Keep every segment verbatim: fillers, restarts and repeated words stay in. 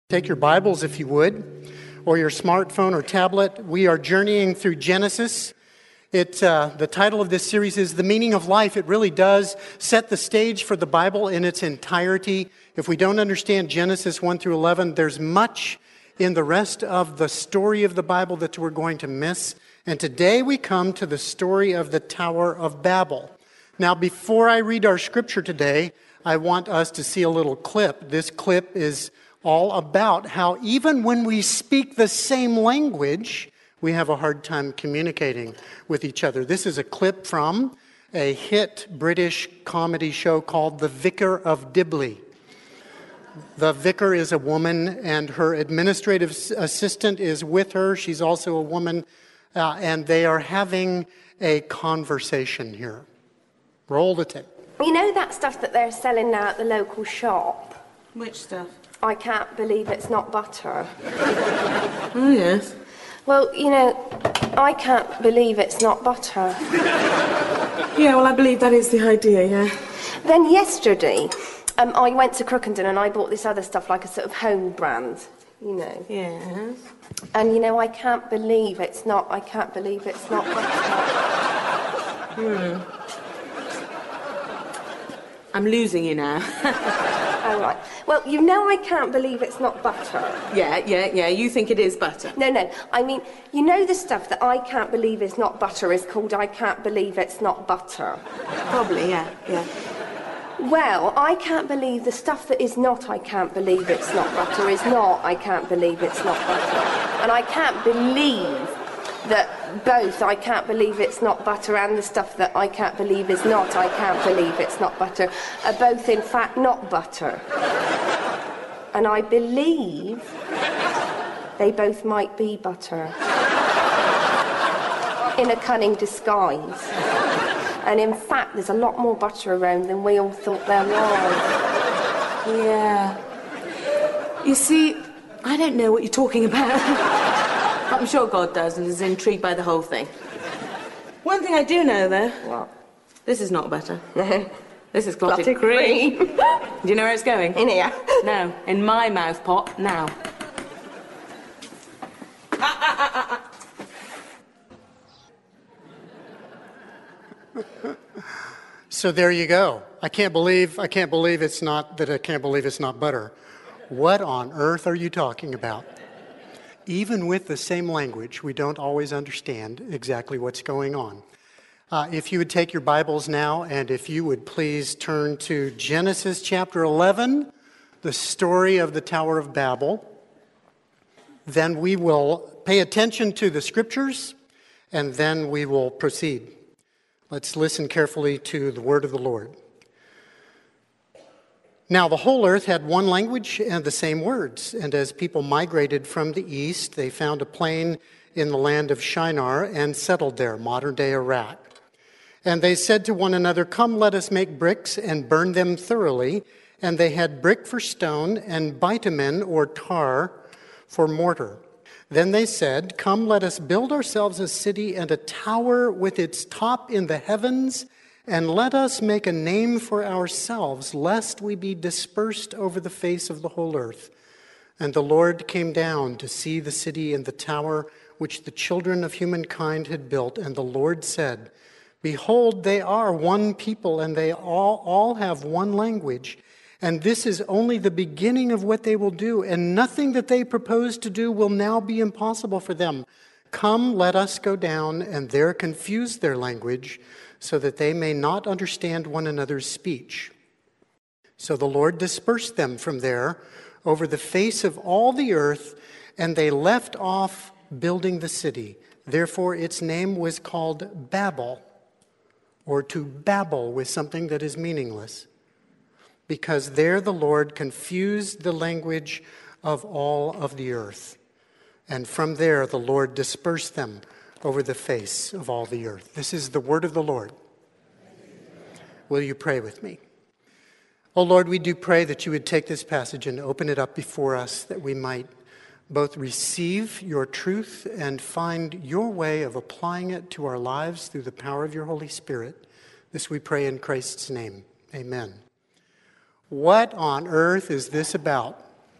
Take your Bibles, if you would, or your smartphone or tablet. We are journeying through Genesis. It, uh, the title of this series is The Meaning of Life. It really does set the stage for the Bible in its entirety. If we don't understand Genesis one through eleven, there's much in the rest of the story of the Bible that we're going to miss. And today we come to the story of the Tower of Babel. Now, before I read our scripture today, I want us to see a little clip. This clip is all about how even when we speak the same language, we have a hard time communicating with each other. This is a clip from a hit British comedy show called The Vicar of Dibley. The vicar is a woman, and her administrative assistant is with her. She's also a woman, uh, and they are having a conversation here. Roll the tape. You know that stuff that they're selling now at the local shop? Which stuff? I can't believe it's not butter. Oh, yes. Well, you know, I can't believe it's not butter. Yeah, well, I believe that is the idea, yeah. Then yesterday, um, I went to Crookenden and I bought this other stuff, like a sort of home brand, you know. Yes. And, you know, I can't believe it's not, I can't believe it's not butter. Hmm. I'm losing you now. Oh, right. Well, you know I can't believe it's not butter. Yeah, yeah, yeah. You think it is butter. No, no. I mean, you know the stuff that I can't believe is not butter is called I can't believe it's not butter. Probably, yeah, yeah. Well, I can't believe the stuff that is not I can't believe it's not butter is not I can't believe it's not butter. And I can't believe that both I can't believe it's not butter and the stuff that I can't believe is not I can't believe it's not butter are both in fact not butter. And I believe they both might be butter in a cunning disguise. And in fact there's a lot more butter around than we all thought there was. Yeah. You see, I don't know what you're talking about. I'm sure God does and is intrigued by the whole thing. One thing I do know, though. What? This is not butter. No. This is clotted, Clotted cream. cream. Do you know where it's going? In here. No, in my mouth pot, now. Ah, ah, ah, ah, ah. So there you go. I can't believe, I can't believe it's not, that I can't believe it's not butter. What on earth are you talking about? Even with the same language, we don't always understand exactly what's going on. Uh, if you would take your Bibles now, and if you would please turn to Genesis chapter eleven, the story of the Tower of Babel, then we will pay attention to the scriptures, and then we will proceed. Let's listen carefully to the word of the Lord. Now, the whole earth had one language and the same words, and as people migrated from the east, they found a plain in the land of Shinar and settled there, modern-day Iraq. And they said to one another, "Come, let us make bricks and burn them thoroughly." And they had brick for stone and bitumen or tar for mortar. Then they said, "Come, let us build ourselves a city and a tower with its top in the heavens, and let us make a name for ourselves, lest we be dispersed over the face of the whole earth." And the Lord came down to see the city and the tower which the children of humankind had built. And the Lord said, "Behold, they are one people, and they all, all have one language. And this is only the beginning of what they will do, and nothing that they propose to do will now be impossible for them. Come, let us go down and there confuse their language, so that they may not understand one another's speech." So the Lord dispersed them from there over the face of all the earth, and they left off building the city. Therefore its name was called Babel, or to babble with something that is meaningless, because there the Lord confused the language of all of the earth. And from there the Lord dispersed them over the face of all the earth. This is the word of the Lord. Will you pray with me? Oh Lord, we do pray that you would take this passage and open it up before us, that we might both receive your truth and find your way of applying it to our lives through the power of your Holy Spirit. This we pray in Christ's name. Amen. What on earth is this about?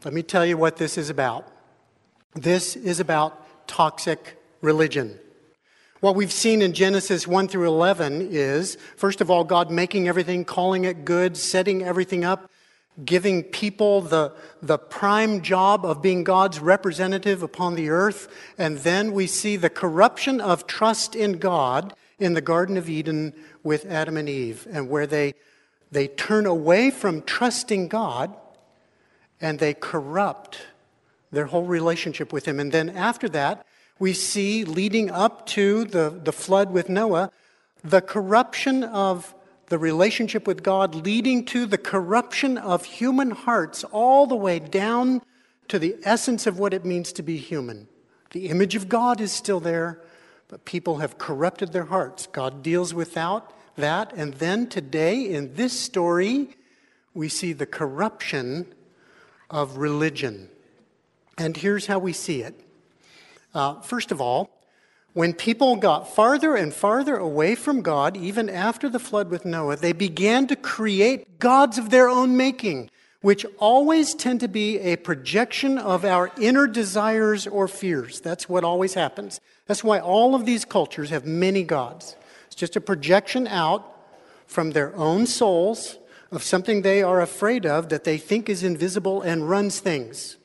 Let me tell you what this is about. This is about toxic religion. What we've seen in Genesis one through eleven is, first of all, God making everything, calling it good, setting everything up, giving people the, the prime job of being God's representative upon the earth. And then we see the corruption of trust in God in the Garden of Eden with Adam and Eve, and where they, they turn away from trusting God and they corrupt their whole relationship with Him. And then after that, we see, leading up to the, the flood with Noah, the corruption of the relationship with God, leading to the corruption of human hearts all the way down to the essence of what it means to be human. The image of God is still there, but people have corrupted their hearts. God deals without that. And then today, in this story, we see the corruption of religion. And here's how we see it. Uh, first of all, when people got farther and farther away from God, even after the flood with Noah, they began to create gods of their own making, which always tend to be a projection of our inner desires or fears. That's what always happens. That's why all of these cultures have many gods. It's just a projection out from their own souls of something they are afraid of that they think is invisible and runs things.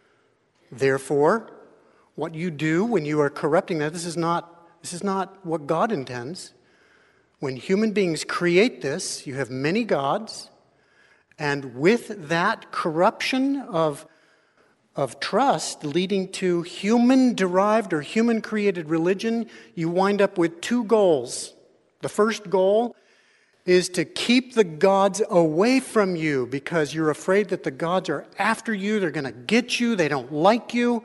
Therefore, what you do when you are corrupting that, this is not, this is not what God intends. When human beings create this, you have many gods, and with that corruption of, of trust leading to human-derived or human-created religion, you wind up with two goals. The first goal is to keep the gods away from you because you're afraid that the gods are after you, they're going to get you, they don't like you.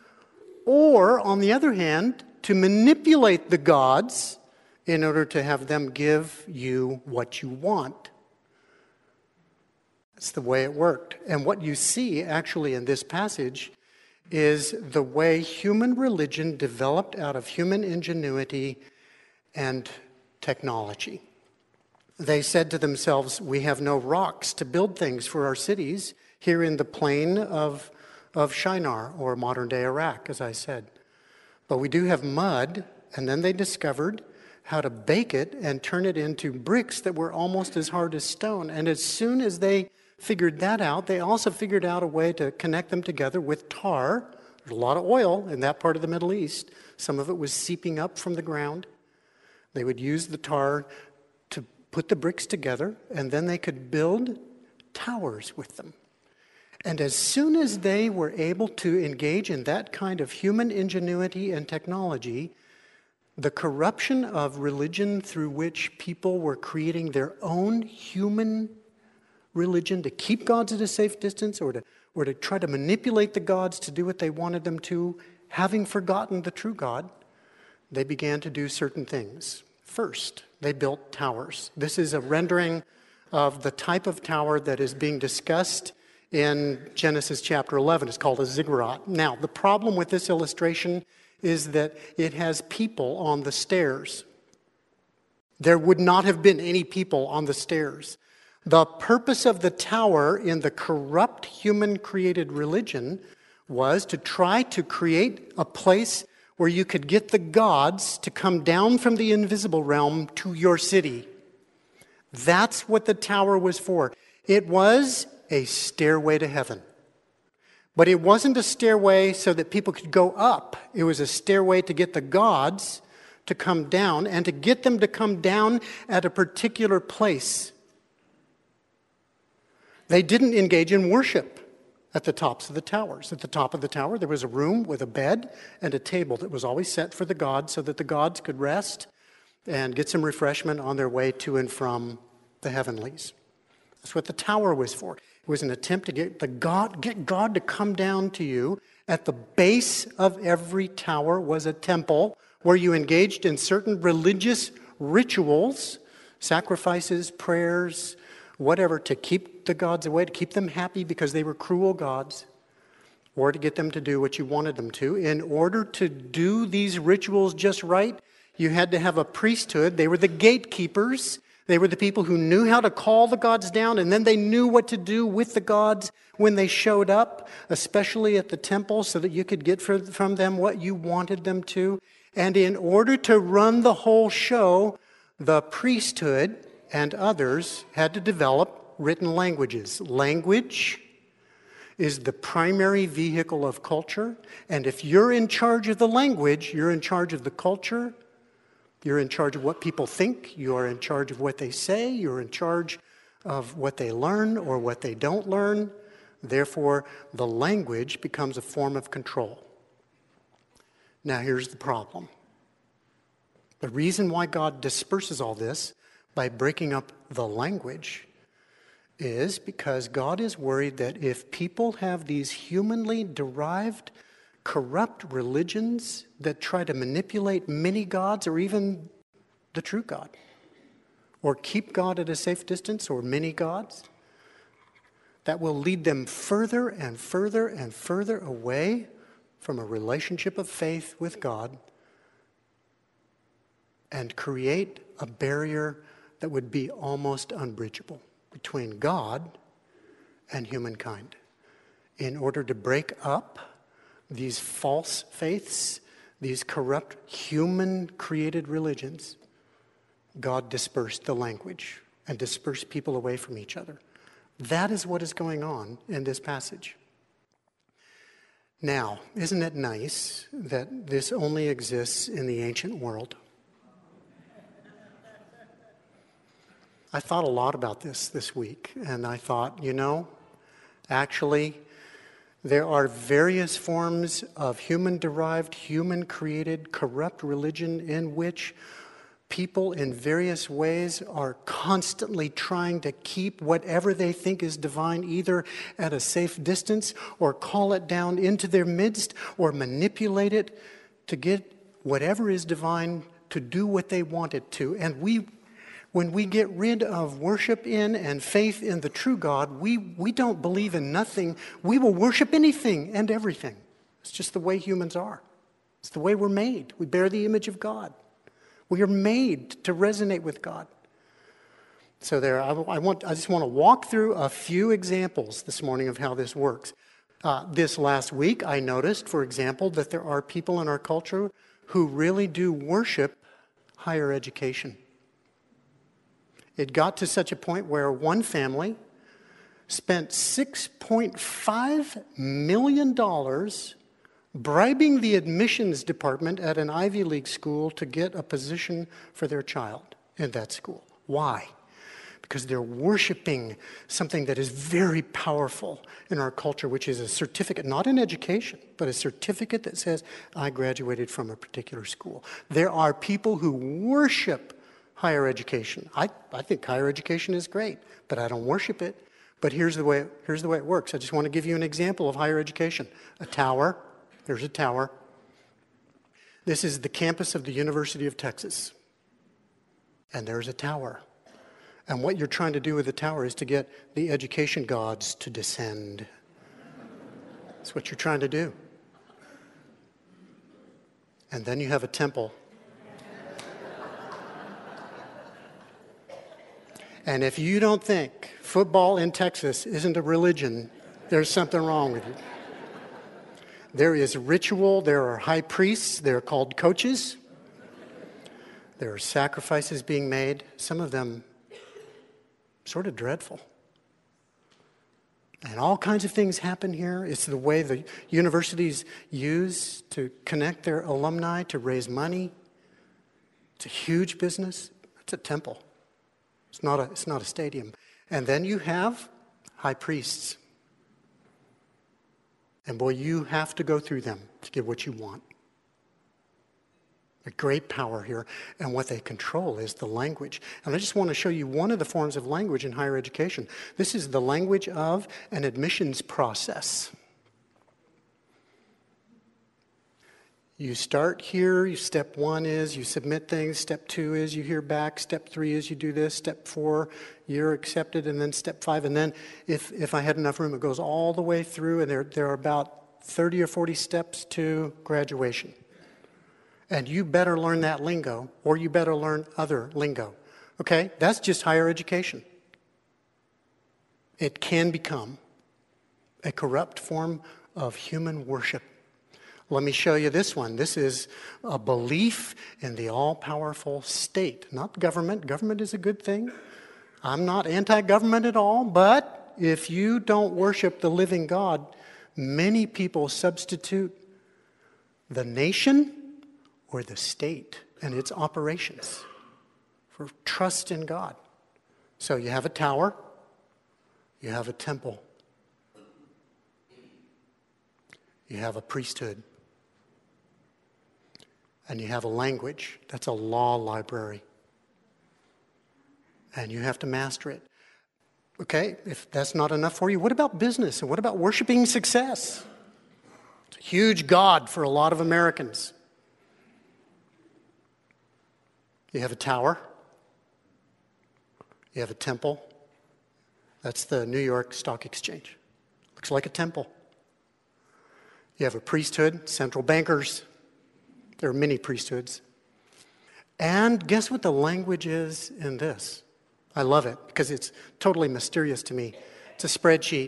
Or, on the other hand, to manipulate the gods in order to have them give you what you want. That's the way it worked. And what you see, actually, in this passage is the way human religion developed out of human ingenuity and technology. They said to themselves, we have no rocks to build things for our cities here in the plain of of Shinar, or modern-day Iraq, as I said. But we do have mud, and then they discovered how to bake it and turn it into bricks that were almost as hard as stone. And as soon as they figured that out, they also figured out a way to connect them together with tar. There's a lot of oil in that part of the Middle East. Some of it was seeping up from the ground. They would use the tar to put the bricks together, and then they could build towers with them. And as soon as they were able to engage in that kind of human ingenuity and technology, the corruption of religion through which people were creating their own human religion to keep gods at a safe distance or to, or to try to manipulate the gods to do what they wanted them to, having forgotten the true God, they began to do certain things. First, they built towers. This is a rendering of the type of tower that is being discussed in Genesis chapter eleven. It's called a ziggurat. Now, the problem with this illustration is that it has people on the stairs. There would not have been any people on the stairs. The purpose of the tower in the corrupt human-created religion was to try to create a place where you could get the gods to come down from the invisible realm to your city. That's what the tower was for. It was a stairway to heaven. But it wasn't a stairway so that people could go up. It was a stairway to get the gods to come down and to get them to come down at a particular place. They didn't engage in worship at the tops of the towers. At the top of the tower, there was a room with a bed and a table that was always set for the gods so that the gods could rest and get some refreshment on their way to and from the heavenlies. That's what the tower was for. It was an attempt to get the God, get God to come down to you. At the base of every tower was a temple where you engaged in certain religious rituals, sacrifices, prayers, whatever, to keep the gods away, to keep them happy because they were cruel gods, or to get them to do what you wanted them to. In order to do these rituals just right, you had to have a priesthood. They were the gatekeepers. They were the people who knew how to call the gods down, and then they knew what to do with the gods when they showed up, especially at the temple, so that you could get from them what you wanted them to. And in order to run the whole show, the priesthood and others had to develop written languages. Language is the primary vehicle of culture, and if you're in charge of the language, you're in charge of the culture. You're in charge of what people think. You are in charge of what they say. You're in charge of what they learn or what they don't learn. Therefore, the language becomes a form of control. Now, here's the problem. The reason why God disperses all this by breaking up the language is because God is worried that if people have these humanly derived corrupt religions that try to manipulate many gods or even the true God, or keep God at a safe distance, or many gods, that will lead them further and further and further away from a relationship of faith with God and create a barrier that would be almost unbridgeable between God and humankind. In order to break up these false faiths, these corrupt human-created religions, God dispersed the language and dispersed people away from each other. That is what is going on in this passage. Now, isn't it nice that this only exists in the ancient world? I thought a lot about this this week, and I thought, you know, actually, there are various forms of human-derived, human-created, corrupt religion in which people in various ways are constantly trying to keep whatever they think is divine either at a safe distance or call it down into their midst or manipulate it to get whatever is divine to do what they want it to. And we When we get rid of worship in and faith in the true God, we, we don't believe in nothing. We will worship anything and everything. It's just the way humans are. It's the way we're made. We bear the image of God. We are made to resonate with God. So there, I, I, want, I just want to walk through a few examples this morning of how this works. Uh, this last week, I noticed, for example, that there are people in our culture who really do worship higher education. It got to such a point where one family spent six point five million dollars bribing the admissions department at an Ivy League school to get a position for their child in that school. Why? Because they're worshiping something that is very powerful in our culture, which is a certificate, not an education, but a certificate that says, I graduated from a particular school. There are people who worship higher education. I, I think higher education is great, but I don't worship it. But here's the way, here's the way it works. I just want to give you an example of higher education. A tower. There's a tower. This is the campus of the University of Texas. And there's a tower. And what you're trying to do with the tower is to get the education gods to descend. That's what you're trying to do. And then you have a temple. And if you don't think football in Texas isn't a religion, there's something wrong with you. There is ritual, there are high priests, they're called coaches. There are sacrifices being made, some of them sort of dreadful. And all kinds of things happen here. It's the way the universities use to connect their alumni to raise money. It's a huge business. It's a temple. It's not a, it's not a stadium. And then you have high priests. And boy, you have to go through them to get what you want. A great power here. And what they control is the language. And I just want to show you one of the forms of language in higher education. This is the language of an admissions process. You start here, step one is you submit things, step two is you hear back, step three is you do this, step four, you're accepted, and then step five, and then if, if I had enough room, it goes all the way through, and there, there are about thirty or forty steps to graduation. And you better learn that lingo, or you better learn other lingo, Okay, that's just higher education. It can become a corrupt form of human worship. Let me show you this one. This is a belief in the all-powerful state, not government. Government is a good thing. I'm not anti-government at all, but if you don't worship the living God, many people substitute the nation or the state and its operations for trust in God. So you have a tower, you have a temple, you have a priesthood, and you have a language. That's a law library. And you have to master it. Okay, if that's not enough for you, what about business? And what about worshiping success? It's a huge god for a lot of Americans. You have a tower. You have a temple. That's the New York Stock Exchange. Looks like a temple. You have a priesthood, central bankers. There are many priesthoods. And guess what the language is in this? I love it because it's totally mysterious to me. It's a spreadsheet.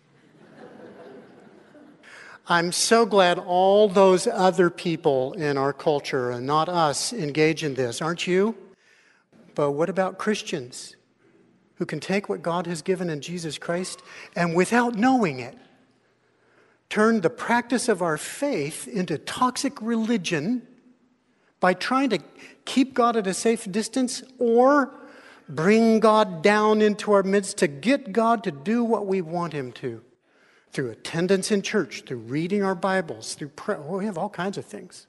I'm so glad all those other people in our culture and not us engage in this, aren't you? But what about Christians who can take what God has given in Jesus Christ and without knowing it, turn the practice of our faith into toxic religion by trying to keep God at a safe distance or bring God down into our midst to get God to do what we want him to through attendance in church, through reading our Bibles, through prayer. Well, we have all kinds of things.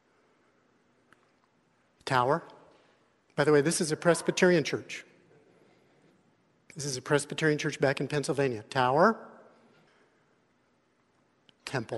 Tower. By the way, this is a Presbyterian church. This is a Presbyterian church back in Pennsylvania. Tower. Temple.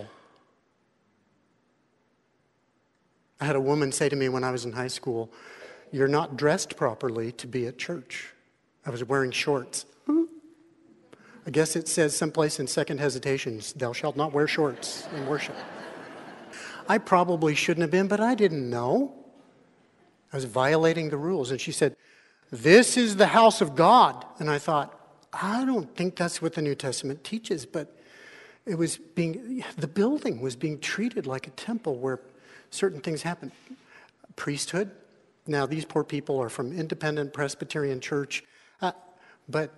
I had a woman say to me when I was in high school, "You're not dressed properly to be at church." I was wearing shorts. I guess it says someplace in Second Hesitations, "Thou shalt not wear shorts in worship." I probably shouldn't have been, but I didn't know. I was violating the rules. And she said, "This is the house of God." And I thought, I don't think that's what the New Testament teaches, but it was being, the building was being treated like a temple where certain things happen. Priesthood. Now, these poor people are from independent Presbyterian church, uh, but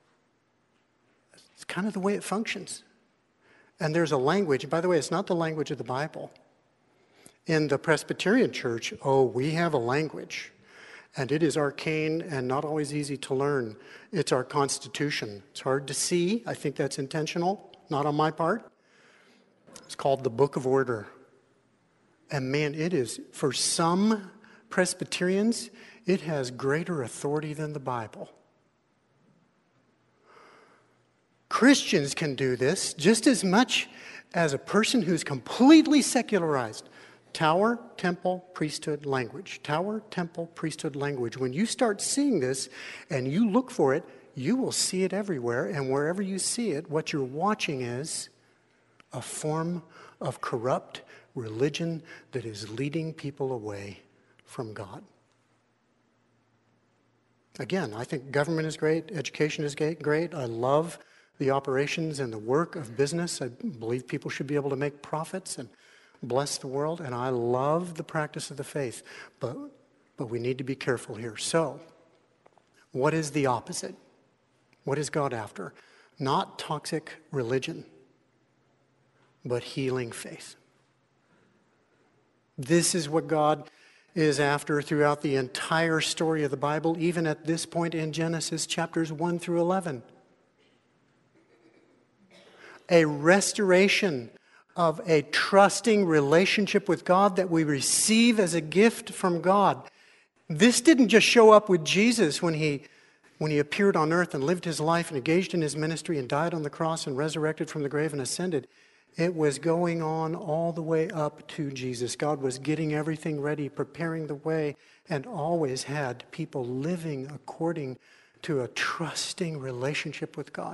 it's kind of the way it functions. And there's a language. By the way, it's not the language of the Bible. In the Presbyterian church, oh, we have a language. And it is arcane and not always easy to learn. It's our Constitution. It's hard to see. I think that's intentional, not on my part. It's called the Book of Order. And man, it is, for some Presbyterians, it has greater authority than the Bible. Christians can do this just as much as a person who's completely secularized. Tower, temple, priesthood, language. Tower, temple, priesthood, language. When you start seeing this and you look for it, you will see it everywhere. And wherever you see it, what you're watching is a form of corrupt religion that is leading people away from God. Again, I think government is great, education is great. I love the operations and the work of business. I believe people should be able to make profits and bless the world, and I love the practice of the faith, but, but we need to be careful here. So, what is the opposite? What is God after? Not toxic religion, but healing faith. This is what God is after throughout the entire story of the Bible, even at this point in Genesis chapters one through eleven. A restoration of a trusting relationship with God that we receive as a gift from God. This didn't just show up with Jesus when he, when he appeared on earth and lived his life and engaged in his ministry and died on the cross and resurrected from the grave and ascended. It was going on all the way up to Jesus. God was getting everything ready, preparing the way, and always had people living according to a trusting relationship with God.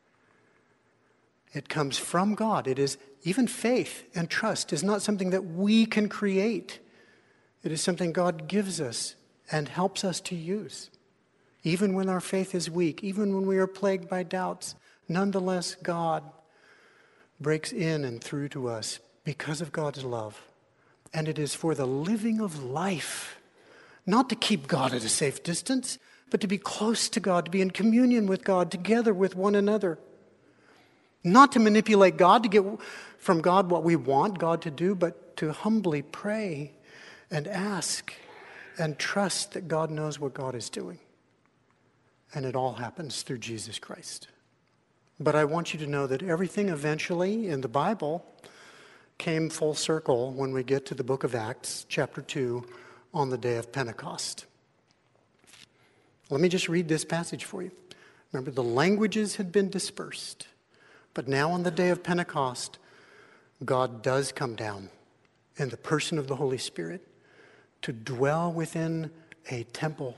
It comes from God. It is, even faith and trust is not something that we can create. It is something God gives us and helps us to use. Even when our faith is weak, even when we are plagued by doubts, nonetheless, God breaks in and through to us because of God's love. And it is for the living of life, not to keep God at a safe distance, but to be close to God, to be in communion with God, together with one another. Not to manipulate God, to get from God what we want God to do, but to humbly pray and ask and trust that God knows what God is doing. And it all happens through Jesus Christ. But I want you to know that everything eventually in the Bible came full circle when we get to the book of Acts, chapter two, on the day of Pentecost. Let me just read this passage for you. Remember, the languages had been dispersed, but now on the day of Pentecost, God does come down in the person of the Holy Spirit to dwell within a temple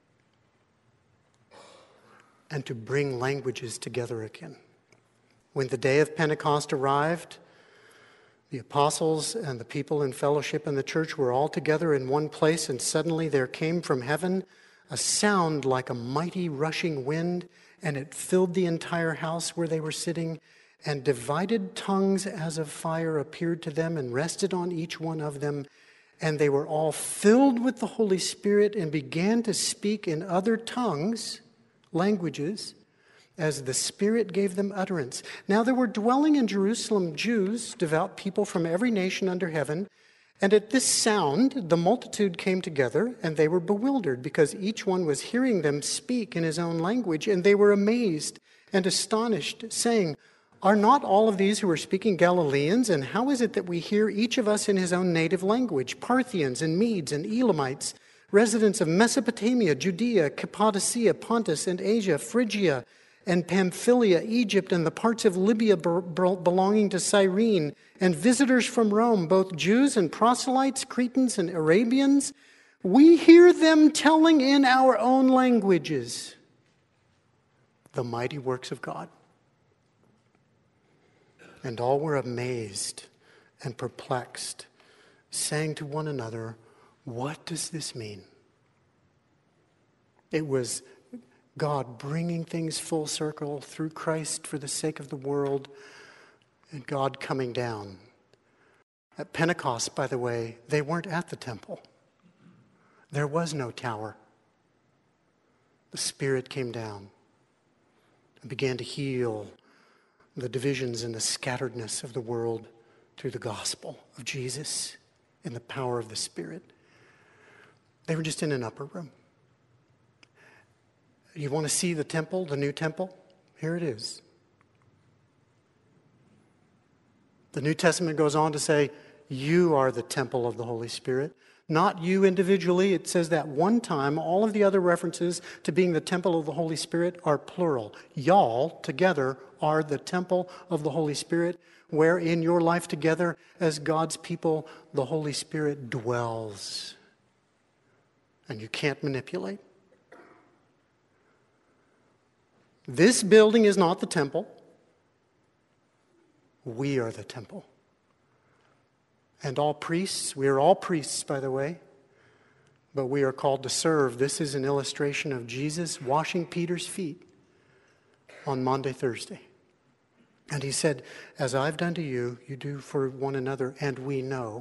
and to bring languages together again. When the day of Pentecost arrived, the apostles and the people in fellowship in the church were all together in one place, and suddenly there came from heaven a sound like a mighty rushing wind, and it filled the entire house where they were sitting, and divided tongues as of fire appeared to them and rested on each one of them. And they were all filled with the Holy Spirit and began to speak in other tongues, languages, as the Spirit gave them utterance. Now there were dwelling in Jerusalem Jews, devout people from every nation under heaven. And at this sound, the multitude came together, and they were bewildered, because each one was hearing them speak in his own language. And they were amazed and astonished, saying, "Are not all of these who are speaking Galileans? And how is it that we hear each of us in his own native language? Parthians and Medes and Elamites, residents of Mesopotamia, Judea, Cappadocia, Pontus and Asia, Phrygia and Pamphylia, Egypt, and the parts of Libya belonging to Cyrene, and visitors from Rome, both Jews and proselytes, Cretans and Arabians. We hear them telling in our own languages the mighty works of God." And all were amazed and perplexed, saying to one another, "What does this mean?" It was God bringing things full circle through Christ for the sake of the world, and God coming down. At Pentecost, by the way, they weren't at the temple. There was no tower. The Spirit came down and began to heal the divisions and the scatteredness of the world through the gospel of Jesus and the power of the Spirit. They were just in an upper room. You want to see the temple, the new temple? Here it is. The New Testament goes on to say, you are the temple of the Holy Spirit. Not you individually. It says that one time. All of the other references to being the temple of the Holy Spirit are plural. Y'all together are the temple of the Holy Spirit, where in your life together as God's people, the Holy Spirit dwells. And you can't manipulate. This building is not the temple. We are the temple. And all priests, we are all priests, by the way, but we are called to serve. This is an illustration of Jesus washing Peter's feet on Maundy Thursday. And he said, "As I've done to you, you do for one another, and we know."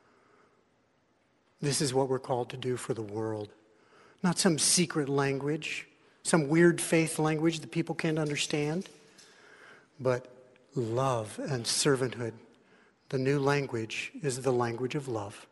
This is what we're called to do for the world. Not some secret language, some weird faith language that people can't understand, but love and servanthood. The new language is the language of love.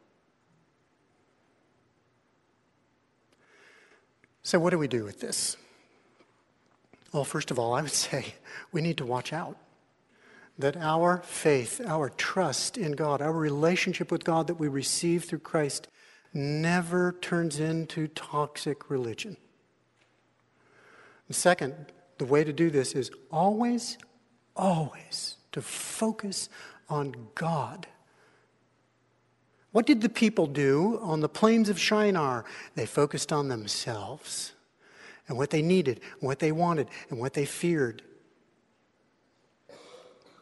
So what do we do with this? Well, first of all, I would say we need to watch out that our faith, our trust in God, our relationship with God that we receive through Christ never turns into toxic religion. And second, the way to do this is always, always to focus on God. What did the people do on the plains of Shinar? They focused on themselves and what they needed, and what they wanted, and what they feared.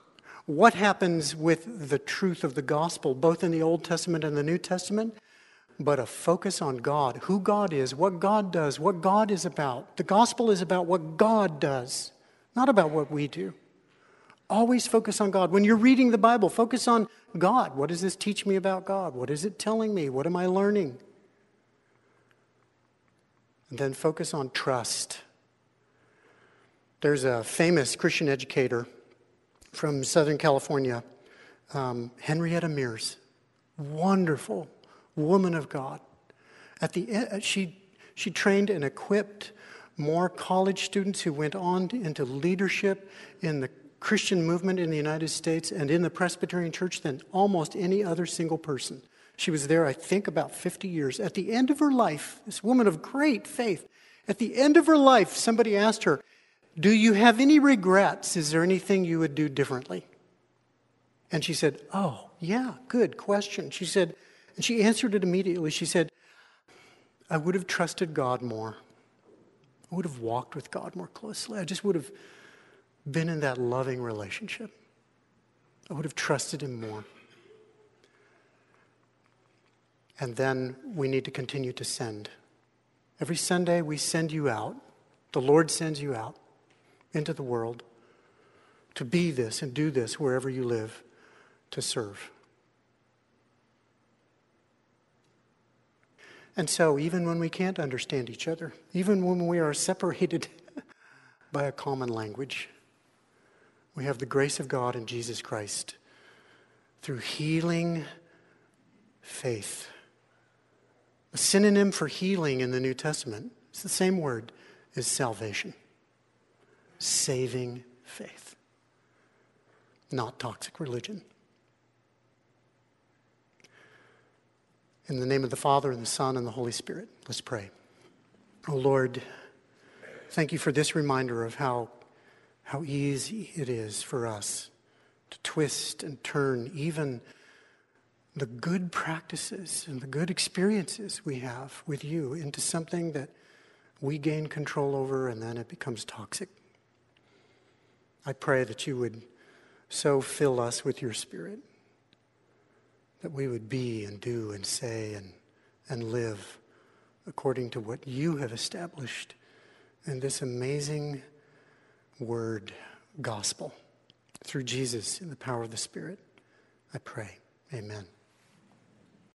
What happens with the truth of the gospel, both in the Old Testament and the New Testament? but a focus on God, who God is, what God does, what God is about. The gospel is about what God does, not about what we do. Always focus on God. When you're reading the Bible, focus on God. What does this teach me about God? What is it telling me? What am I learning? And then focus on trust. There's a famous Christian educator from Southern California, um, Henrietta Mears. Wonderful woman of God. At the end, she she trained and equipped more college students who went on to, into leadership in the Christian movement in the United States and in the Presbyterian Church than almost any other single person. She was there, I think, about fifty years. At the end of her life, this woman of great faith, at the end of her life, somebody asked her, "Do you have any regrets? Is there anything you would do differently?" And she said, "Oh, yeah, good question." She said, and she answered it immediately. She said, "I would have trusted God more. I would have walked with God more closely. I just would have been in that loving relationship. I would have trusted Him more." And then we need to continue to send. Every Sunday we send you out. The Lord sends you out into the world to be this and do this wherever you live, to serve. And so even when we can't understand each other, even when we are separated by a common language, we have the grace of God in Jesus Christ through healing faith. A synonym for healing in the New Testament, it's the same word, is salvation. Saving faith. Not toxic religion. In the name of the Father, and the Son, and the Holy Spirit, let's pray. Oh Lord, thank you for this reminder of how, how easy it is for us to twist and turn even the good practices and the good experiences we have with you into something that we gain control over, and then it becomes toxic. I pray that you would so fill us with your Spirit that we would be and do and say and, and live according to what you have established in this amazing word, gospel, through Jesus in the power of the Spirit. I pray. Amen.